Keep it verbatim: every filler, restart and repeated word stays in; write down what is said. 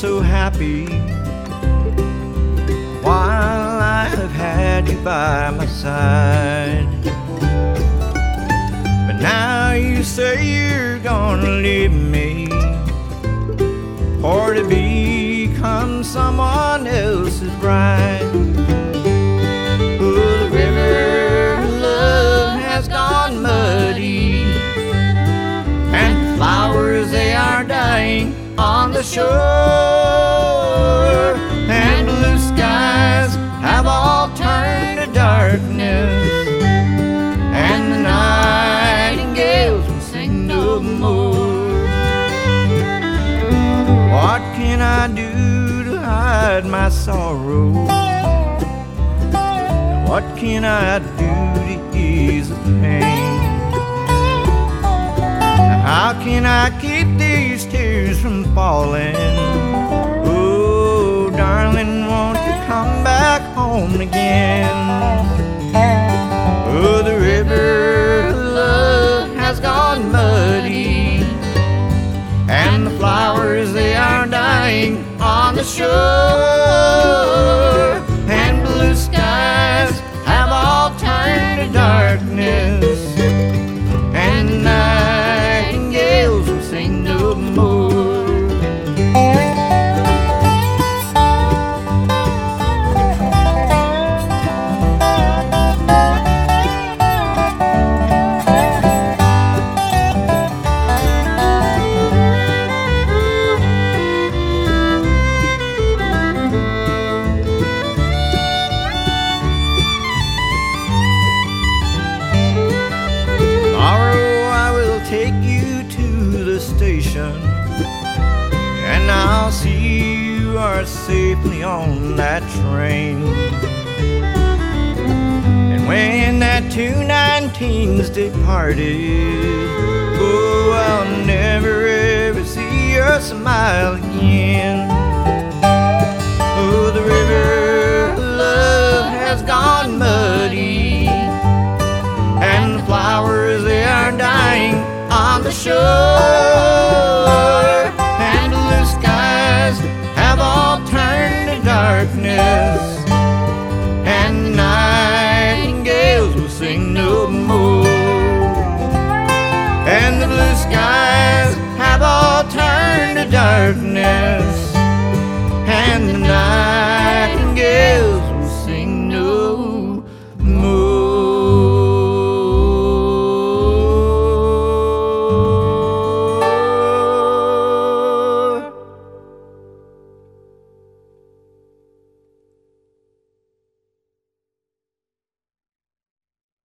so happy while I have had you by my side. But now you say you're gonna leave me, or to become someone else's bride. Oh, the river of love has gone muddy, and flowers, they are dying on the shore, and blue skies have all turned to darkness, and the nightingales will sing no more. What can I do to hide my sorrow? And what can I do to ease the pain? How can I keep these tears from falling? Oh, darling, won't you come back home again? Oh, the river of love has gone muddy, and the flowers, they are dying on the shore, and blue skies have all turned to darkness, and the nightingales will sing no more. Take you to the station, and I'll see you are safely on that train. And when that two nineteen's departed, oh, I'll never ever see your smile again. Oh, the river of love has gone muddy, and the flowers, they are dying on the shore, and blue skies have all turned to darkness, and the nightingales will sing no more, and the blue skies have all turned to darkness, and the nightingales